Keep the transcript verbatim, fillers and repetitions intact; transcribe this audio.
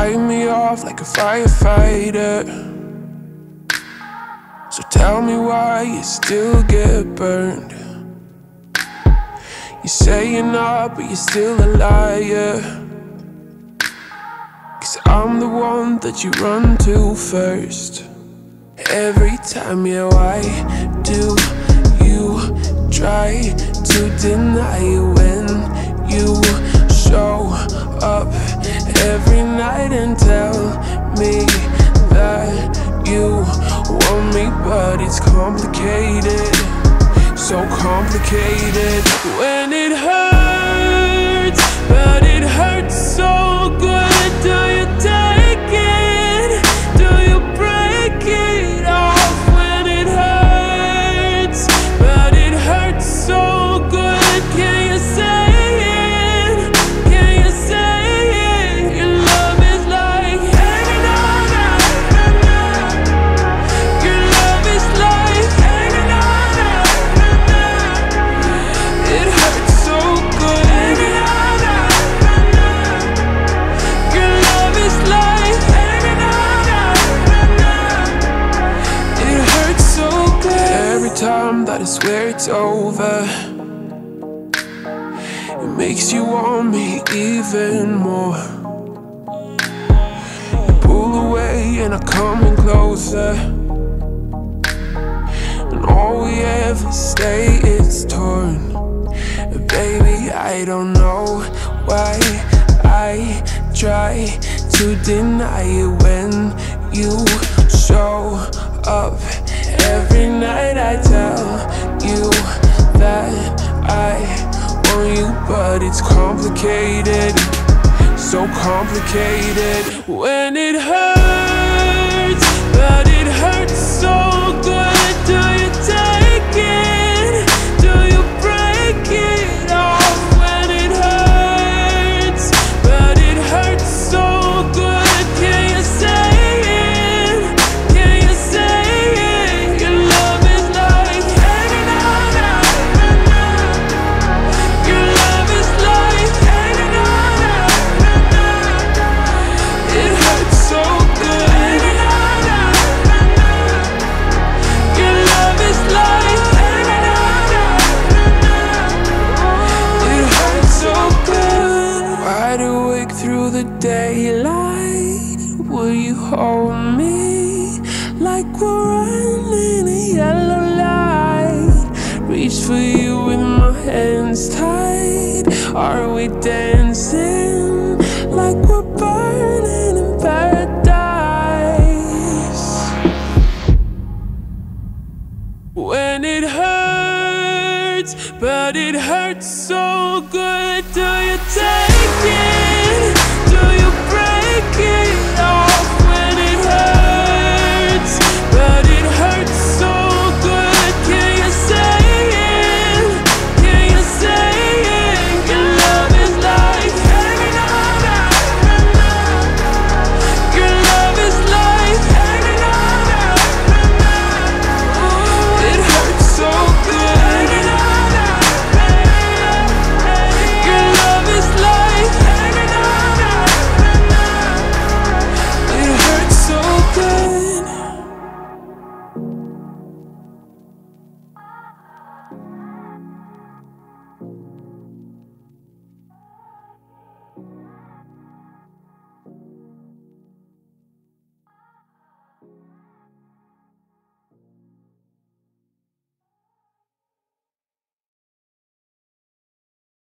light me off like a firefighter. So tell me why you still get burned. You say you're not, but you're still a liar. Cause I'm the one that you run to first. Every time, yeah, why do you try to deny when you show up every night and tell me that you want me? But it's complicated, so complicated. When it hurts, but it hurts so good. Do you take it? Do you break it off? When it hurts, but it hurts so good. Can you say it? Can you say it? Your love is like hanging on, your love is like hanging on. It hurts so good. Hanging on, your love is like hanging on. It hurts so good. Every time that I swear it's over, it makes you want me even more. You pull away and I come in closer, and all we ever stay is torn. Baby, I don't know why I try to deny it when you show up every night. I tell you that I want you, but it's complicated, so complicated. When it hurts, but it hurts so good. Do you take it? Do you break it off? When it hurts, but it hurts so good. Can you say it? Can you say it? Your love is like hanging on. Your love is like hanging on. It hurts so good. Hanging on. Your love is like hanging on. It hurts so good. Wide awake through the daylight, will you hold me like we're running a yellow light? Reach for you with my hands tied. Are we dancing like we're burning in paradise? When it hurts, but it hurts so good. Do